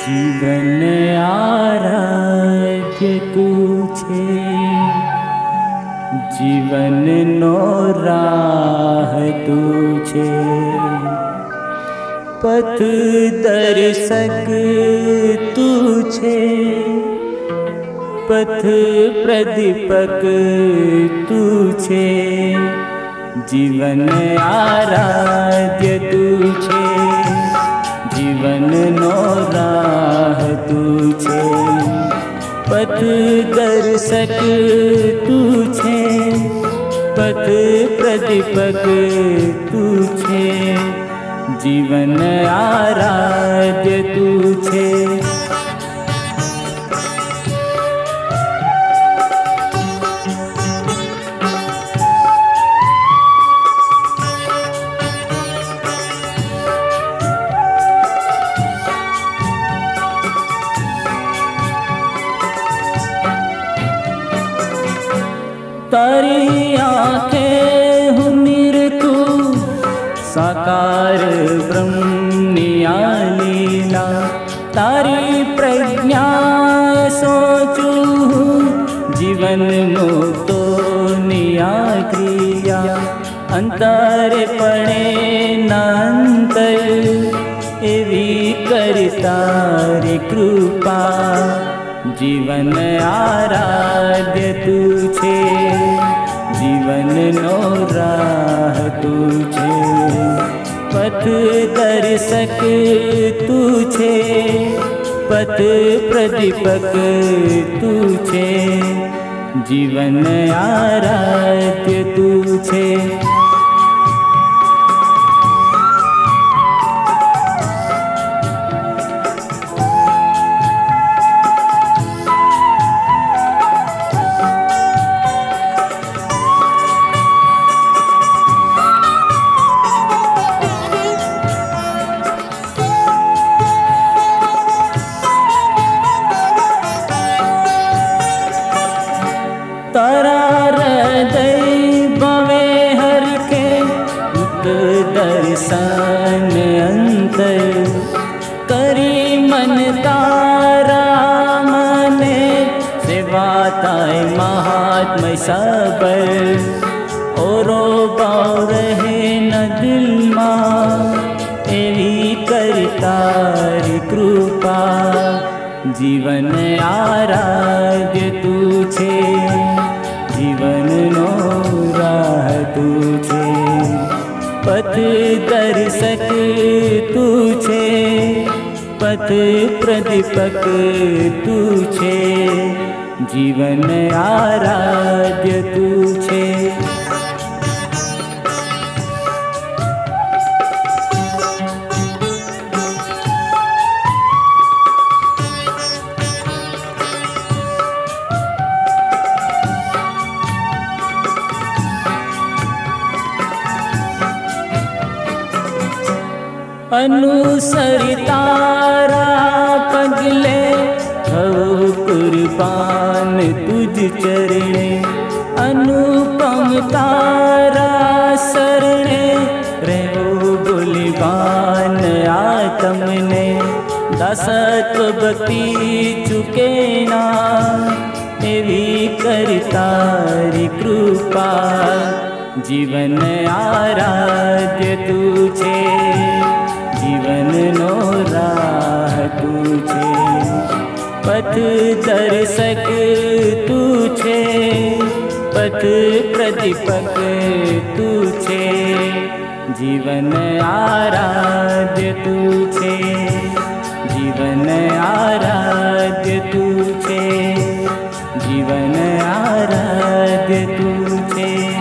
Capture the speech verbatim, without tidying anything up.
જીવન આરાધ્ય તું છે, જીવનનો રાહ તું છે, પથ દર્શક તું છે, પથ પ્રદીપક તું છે, જીવન આરાધ્ય તું છે, જીવનનો રાહ તું છે, પથ દર્શક તું છે, પથ પ્રદીપક તું છે, જીવન આરાધ્ય તું છે। तारी आँखें हूँ निरखू साकार ब्रह्मनिया लीला, तारी प्रज्ञा सोचू जीवन मुक्तो निया क्रिया, अंतर पड़े नांतर एवी करतारी कृपा, जीवन आराध्य तू छे, जीवननो राह तू छे, पथ दर्शक तू छे, पथ प्रदीपक तू छे, जीवन आराध्य तू छे। तारा हृदय भवे हर के मुक्त दर्शन अंतर, करी मन तारा मने सेवा ताय महात्मा सबर, औरो भाव रहे न दिल मां एवी करतारी कृपा, जीवन आराध्य तू छे, जीवननो राह तू छे, पथ दर्शक तू छे, पथ प्रदीपक तू छे, जीवन आराध्य तू छे। अनुसरितारा पगले हो कुर्बान तुझ चरणे, अनुपम तारा शरणे रहो बुलिबान आत्मने, दासत्व भक्ति चुके ना एवी करतारी कृपा, जीवन आराध्य तू छे, जीवननो राह तू छे, पथ दर्शक तू छे, पथ प्रदीपक तू छे, जीवन आराध्य तू छे, जीवन आराध्य तू छे, जीवन आराध्य तू छे।